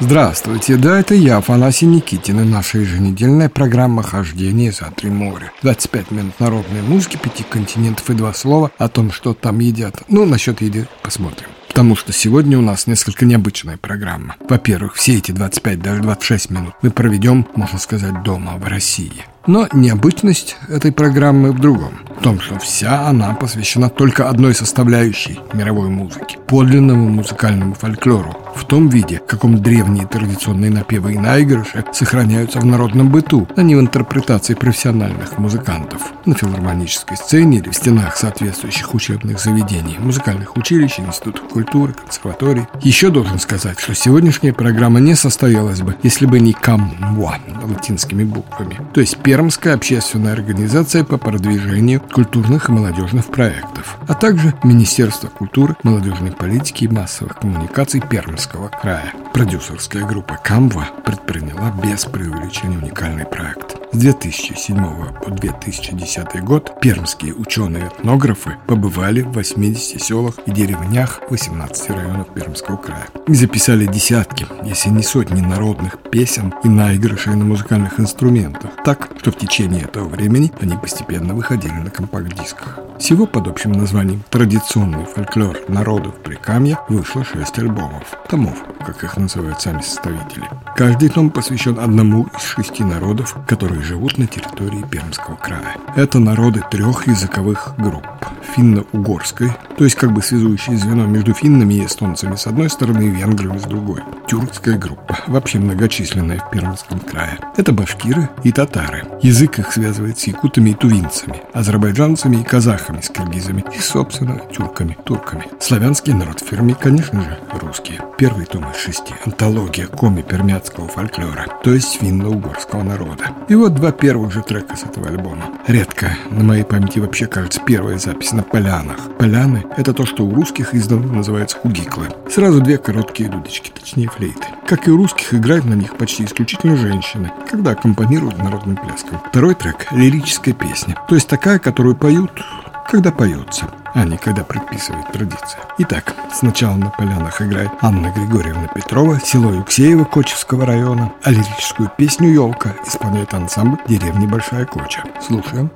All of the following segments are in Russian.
Здравствуйте, да, это я, Афанасий Никитин, и наша еженедельная программа «Хождение за три моря». 25 минут народной музыки, 5 континентов и 2 слова о том, что там едят. Ну, насчет еды посмотрим. Потому что сегодня у нас несколько необычная программа. Во-первых, все эти 25, даже 26 минут мы проведем, можно сказать, дома, в России. Но необычность этой программы в другом. В том, что вся она посвящена только одной составляющей мировой музыки – подлинному музыкальному фольклору. В том виде, в каком древние традиционные напевы и наигрыши сохраняются в народном быту, а не в интерпретации профессиональных музыкантов. На филармонической сцене или в стенах соответствующих учебных заведений, музыкальных училищ, институтов культуры, консерваторий. Еще должен сказать, что сегодняшняя программа не состоялась бы, если бы не КАМВА латинскими буквами, то есть Пермская общественная организация по продвижению культурных и молодежных проектов, а также Министерство культуры, молодежной политики и массовых коммуникаций Пермского края. Продюсерская группа КАМВА предприняла без преувеличения уникальный проект. С 2007 по 2010 год пермские ученые-этнографы побывали в 80 селах и деревнях 18 районов Пермского края и записали десятки, если не сотни народных песен и наигрышей на музыкальных инструментах, так, что в течение этого времени они постепенно выходили на компакт-дисках. Всего под общим названием «Традиционный фольклор народов Прикамья» вышло 6 альбомов, томов, как их называют сами составители. Каждый том посвящен одному из 6 народов, которые живут на территории Пермского края. Это народы 3 языковых групп. Финно-угорской, то есть как бы связующее звено между финнами и эстонцами с одной стороны и венграми с другой. Тюркская группа, вообще многочисленная в Пермском крае. Это башкиры и татары. Язык их связывает с якутами и тувинцами, азербайджанцами и казахами, с киргизами и, собственно, тюрками, турками. Славянский народ в Перми, конечно же, русские. Первый том из 6 – антология коми-пермяцкого фольклора, то есть финно-угорского народа. И вот 2 первых же трека с этого альбома. Редко, на моей памяти вообще, кажется, первая запись на полянах. Поляны – это то, что у русских издавна называется хугиклы. Сразу 2 короткие дудочки, точнее флейты. Как и у русских, играют на них почти исключительно женщины, когда аккомпанируют народным пляском. Второй трек – лирическая песня, то есть такая, которую поют, когда поется, а не когда предписывает традиция. Итак, сначала на полянах играет Анна Григорьевна Петрова, село Юксеево Кочевского района, а лирическую песню «Елка» исполняет ансамбль деревни Большая Коча. Слушаем.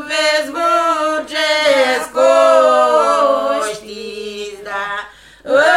Oh!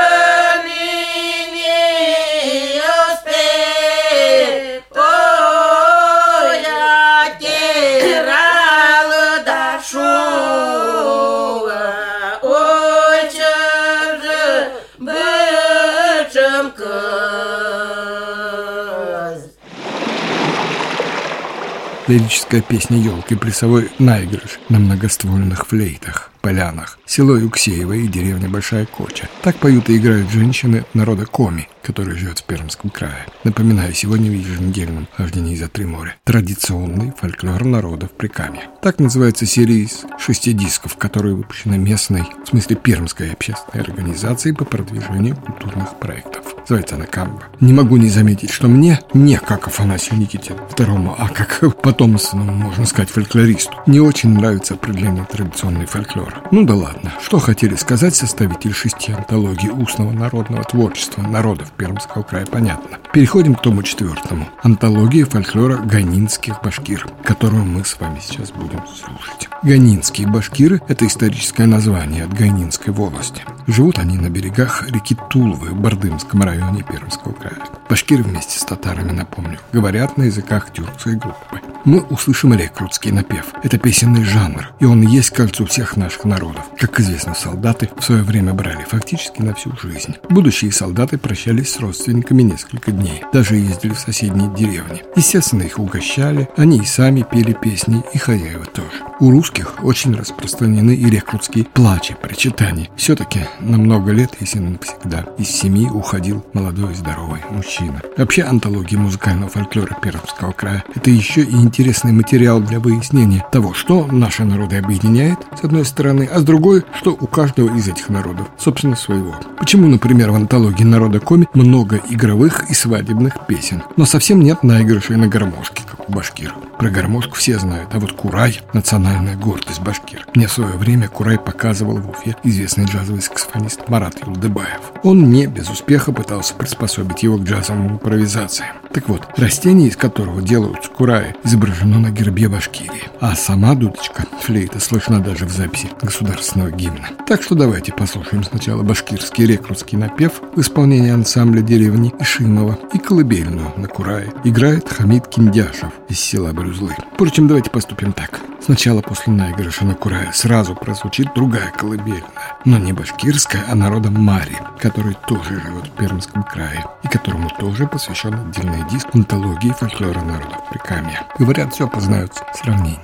лирическая песня «Елки», плясовой наигрыш на многоствольных флейтах, полянах, село Юксеево и деревня Большая Коча. Так поют и играют женщины народа Коми, который живет в Пермском крае. Напоминаю, сегодня в еженедельном хождении за три моря традиционный фольклор народов Прикамья. Так называется серия из 6 дисков, которые выпущены местной, в смысле пермской общественной организацией по продвижению культурных проектов. Называется она «Камба». Не могу не заметить, что мне, не как Афанасию Никитину II, а как потомственному, можно сказать, фольклористу, не очень нравится определение традиционный фольклор. Ну да ладно, что хотели сказать составитель 6 антологий устного народного творчества народов Пермского края, понятно. Переходим к тому 4. Антологии фольклора ганинских башкир, которую мы с вами сейчас будем слушать. Ганинские башкиры – это историческое название от Ганинской волости. Живут они на берегах реки Тулвы в Бардымском районе Пермского края. Башкиры вместе с татарами, напомню, говорят на языках тюркской группы. Мы услышим рекрутский напев. Это песенный жанр, и он есть, кажется, у всех наших народов. Как известно, солдаты в свое время брали фактически на всю жизнь. Будущие солдаты прощались с родственниками несколько дней, даже ездили в соседние деревни. Естественно, их угощали, они и сами пели песни, и хозяева тоже. У русских очень распространены и рекрутские плачи, причитания. Все-таки на много лет, если не навсегда, из семьи уходил молодой и здоровый мужчина. Вообще, антология музыкального фольклора Пермского края – это еще и интересный материал для выяснения того, что наши народы объединяет, с одной стороны, а с другой, что у каждого из этих народов, собственно, своего. Почему, например, в антологии народа Коми много игровых и свадебных песен, но совсем нет наигрышей на гармошке, как у башкир. Про гармошку все знают, а вот курай – национальная гордость башкир. Мне в свое время курай показывал в Уфе известный джазовый саксофонист Марат Юлдыбаев. Он не без успеха пытался приспособить его к джазовым импровизациям. Так вот, растение, из которого делают кураи, изображено на гербе Башкирии, а сама дудочка, флейта, слышна даже в записи государственного гимна. Так что давайте послушаем сначала башкирский рекрутский напев в исполнении ансамбля деревни Ишимова и колыбельную на курае играет Хамид Киндяшев из села Брюзлы. Впрочем, давайте поступим так. Сначала после наигрыша на курае сразу прозвучит другая колыбельная, но не башкирская, а народа Мари, который тоже живет в Пермском крае и которому тоже посвящен отдельный диск антологии фольклора народов Прикамья. Говорят, все познаются в сравнении.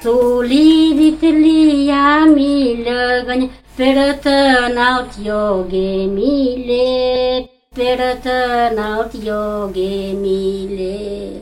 Sulit liamilăgăni, perătănaut yogemile, perătănaut yogemile.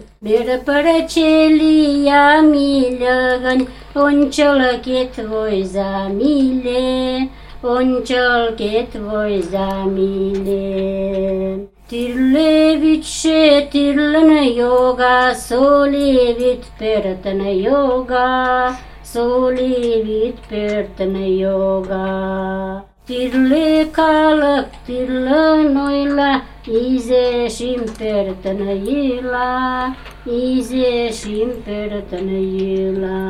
Berpărăceliamilăgăni, unciolăchet voi zamile, unciolchet voi zamile. Tirlevit și tirlănă yoga, solivit pertănă yoga, solivit pertănă yoga. Tirle calăc, tirlă noila, ize și-mi pertănă ila, ize și-mi pertănă ila.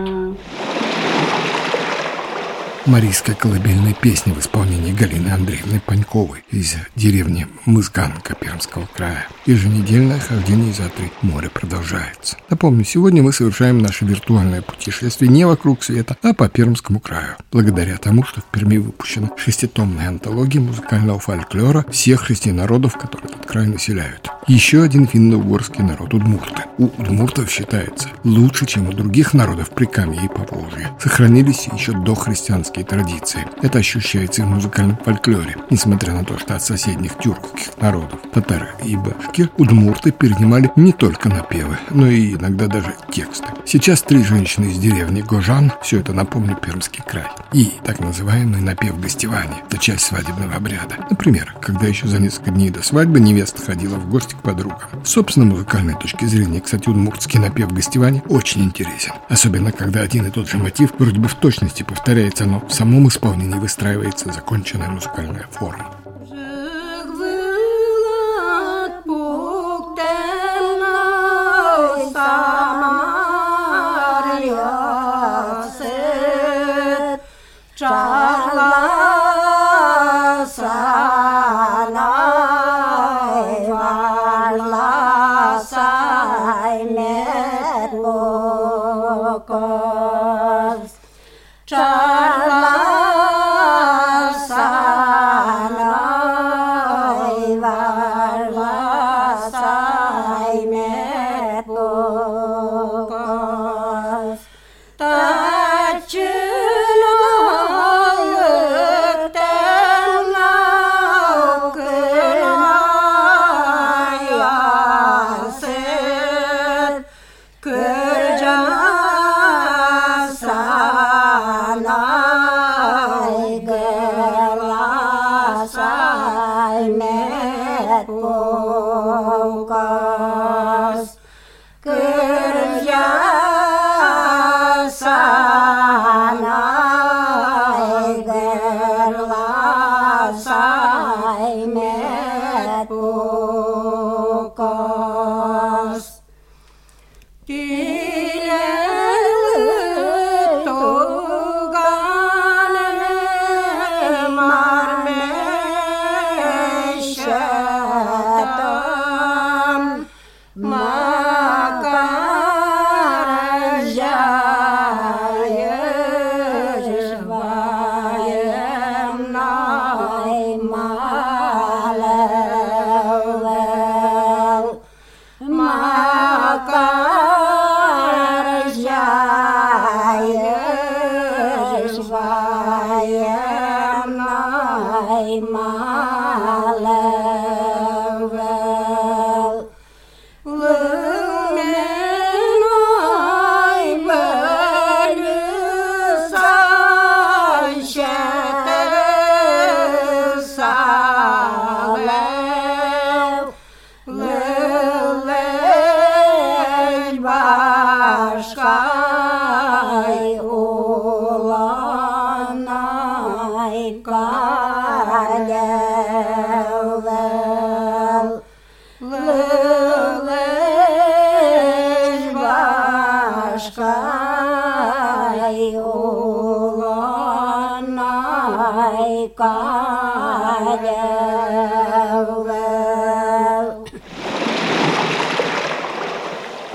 Марийская колыбельная песня в исполнении Галины Андреевны Паньковой из деревни Мызганка Пермского края. Еженедельное хождение из Затры море продолжается. Напомню, сегодня мы совершаем наше виртуальное путешествие не вокруг света, а по Пермскому краю. Благодаря тому, что в Перми выпущена 6-томная антология музыкального фольклора всех 6 народов, которые этот край населяют. Еще один финно-угорский народ – удмурты. У удмуртов считается лучше, чем у других народов Прикамья и Поволжья. Сохранились еще дохристианские традиции. Это ощущается и в музыкальном фольклоре. Несмотря на то, что от соседних тюркских народов, татары и башкир, удмурты перенимали не только напевы, но и иногда даже тексты. Сейчас 3 женщины из деревни Гожан, все это, напомню, Пермский край. И так называемый напев гостевания – это часть свадебного обряда. Например, когда еще за несколько дней до свадьбы невеста ходила в гости к подругам. С собственно музыкальной точки зрения, кстати, удмуртский напев гостевания очень интересен. Особенно, когда один и тот же мотив вроде бы в точности повторяется, но в самом исполнении выстраивается законченная музыкальная форма.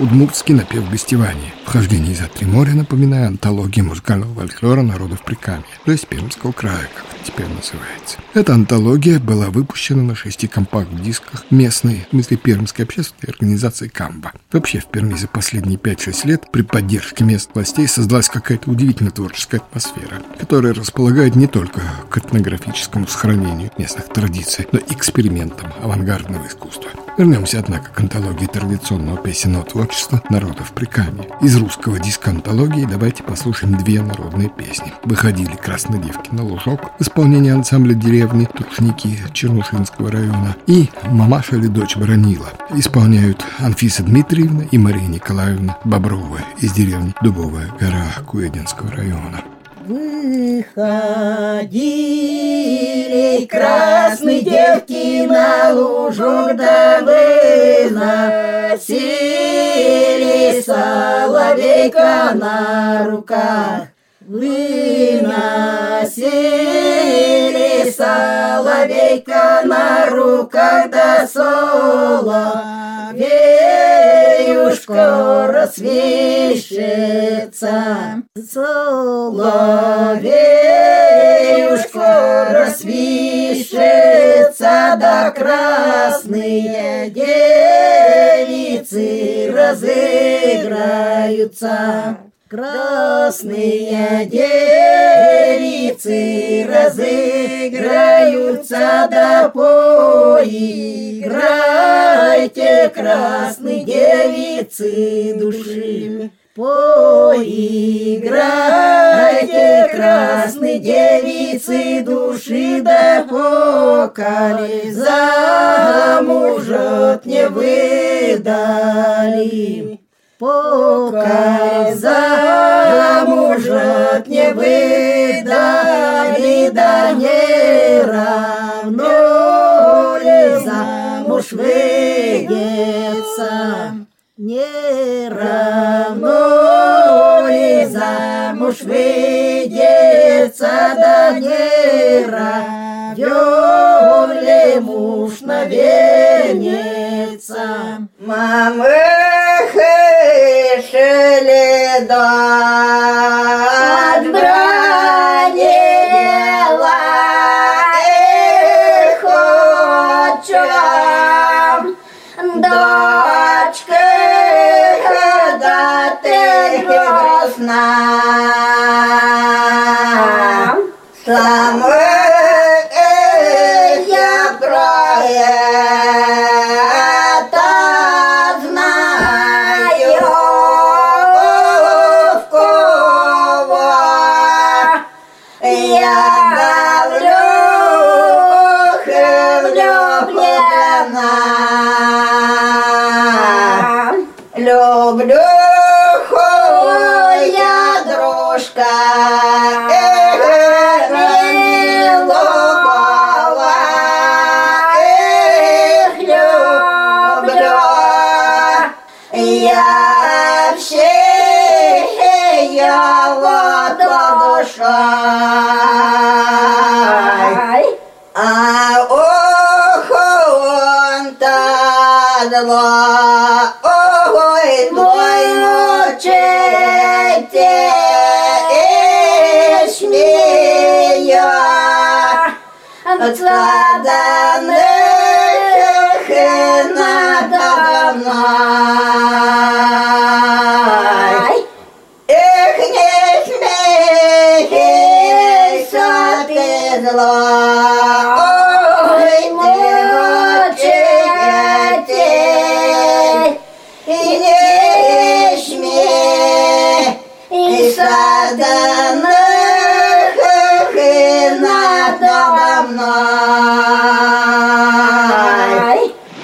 удмуртский напев гостевания. Вхождение за три моря, напоминаю, антология музыкального фольклора народов Прикамья, то есть Пермского края, как это теперь называется. Эта антология была выпущена на 6 компакт-дисках местной, в смысле пермской общественной организации «Камба». Вообще в Перми за последние 5-6 лет при поддержке местных властей создалась какая-то удивительно творческая атмосфера, которая располагает не только к этнографическому сохранению местных традиций, но и экспериментам авангардного искусства. Вернемся, однако, к антологии традиционного песенного творчества народов Прикамья. Из русского диска антологии давайте послушаем 2 народные песни. «Выходили красные девки на лужок» в исполнении ансамбля деревни Трушники Чернушинского района и «Мамаша ли дочь бронила» исполняют Анфиса Дмитриевна и Мария Николаевна Бобровая из деревни Дубовая гора Куединского района. Выходили красные девки на лужок, да выносили соловейка на руках. Выносили соловейка на руках, да соловеюшка рассвищется. Соловеюшка рассвищется, да красные девицы разыграются. Красные девицы разыграются, да поиграйте, красные девицы души. Поиграйте, красные девицы души, да покали замужат не выдали. Пока замужат не выдали, да не равно ли замуж выйдется. Не равно ли замуж выйдется, да не равен ли муж навенится. Мамы хышили дочь бранила, их отчим, дочка, да ты грустна. Я про это знаю, в кого я влюблена. Люблю я дружка, милого, люблю я все его душой. А ох, он-то зло, ой, мой мучитель, смея отсладанных надо мной. Эх, не смейся ты зло, ой, мучитель, и не смейся данных надо мной.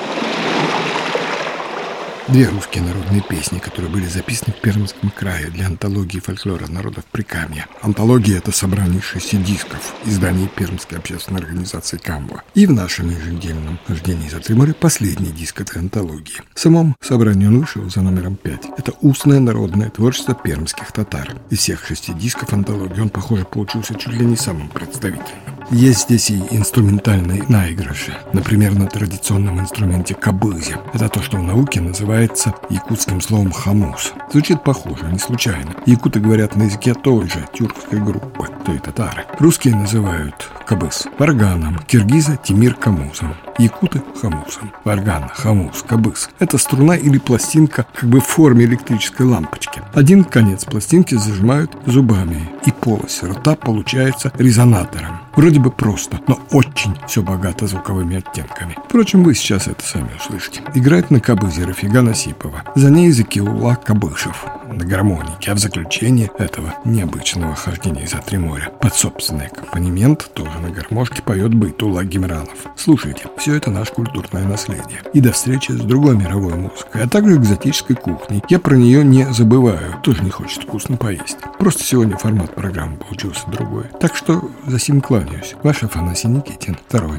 2 русские народные песни, которые были записаны в Пермском крае для антологии фольклора народов Прикамья. Антология — это собрание 6 дисков, издание Пермской общественной организации «Камба». И в нашем еженедельном «Хождении за три моря» последний диск этой антологии. В самом собрании он вышел за номером 5. Это устное народное творчество пермских татар. Из всех 6 дисков антологии он, похоже, получился чуть ли не самым представительным. Есть здесь и инструментальные наигрыши, например, на традиционном инструменте кабызе. Это то, что в науке называется якутским словом хамус. Звучит похоже, не случайно. Якуты говорят на языке той же тюркской группы, то и татары. Русские называют кабыз варганом, киргизы тимир камузом, якуты хамусом. Варган, хамус, кабыз – это струна или пластинка как бы в форме электрической лампочки. Один конец пластинки зажимают зубами, и полость рта получается резонатором. Вроде бы просто, но очень все богато звуковыми оттенками. Впрочем, вы сейчас это сами услышите. Играет на кабызе Рафига Насипова. За ней Закиулла Кабышев на гармонике, а в заключении этого необычного хождения за три моря под собственный аккомпанемент тоже на гармошке поет Байтулла Гемранов. Слушайте, все это наше культурное наследие. И до встречи с другой мировой музыкой, а также экзотической кухней. Я про нее не забываю, тоже не хочет вкусно поесть. Просто сегодня формат программы получился другой. Так что за сим кланяюсь. Ваш Афанасий Никитин, второй.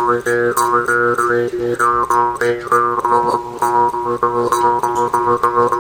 Thank you.